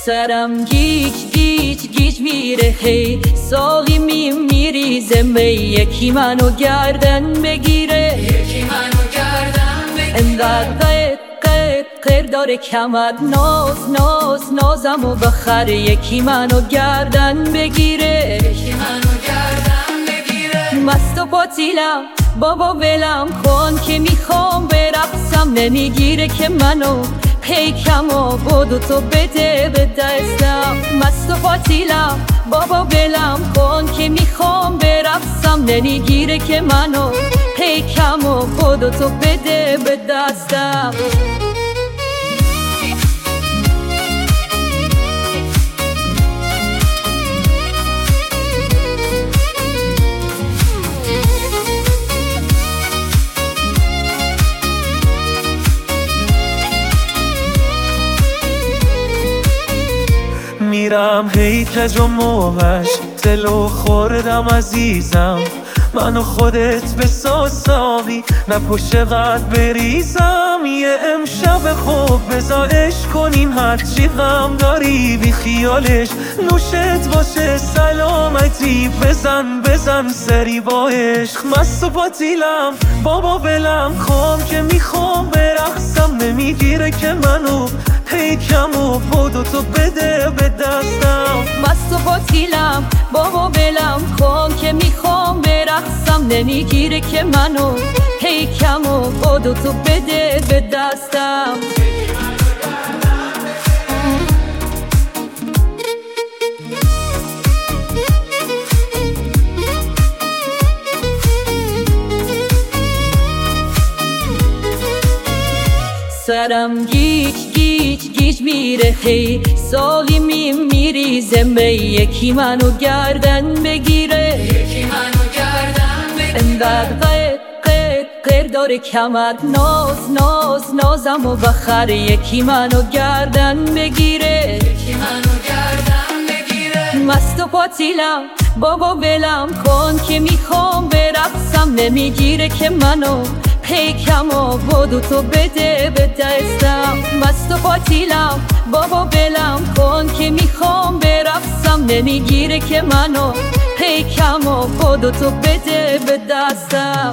سرم گیج گیج گیج میره هی ساقی میریزه می یکی منو گردن بگیره انقدر قیر داره کمد نازمو بخره یکی منو گردن بگیره مست و پاتیلم بابا ولم کن که میخوام برقصم نمیگیره که منو پیکم و بودو تو بده به دستم مست و پاتیلم بابا ولم کن که میخوام برقصم نمیگیره که منو پیکم و بودو تو بده به دستم میرم هی کج و موهش دلو خوردم عزیزم منو خودت بساز ساقی نه پشت قد بریزم یه امشب خوب بزایش کنیم هرچی غم داری بی خیالش نوشت باشه سلامتی بزن سری با عشق مست و پاتیلم بابا ولم کن که میخوام برقصم نمیگیره که منو پیکم و بودو تو بده به دستم مست و پاتیلم بابا ولم کن که میخوام برقصم نمیگیره که منو پیکم و بودو تو بده به دستم سرم گیج گیج گیج میره هی ساقی میریزه می یکی منو گردن بگیره انقدر قیر داره کمد نازمو بخره یکی منو گردن بگیره مست و پاتیلم بابا ولم کن که میخوام برقصم نمیگیره که منو پیکم و بودو تو بده به دستم مست و پاتیلم بابا ولم کن که میخوام برقصم نمیگیره که منو پیکم و بودو تو بده به دستم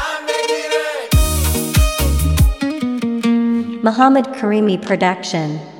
Muhammad Karimi Production.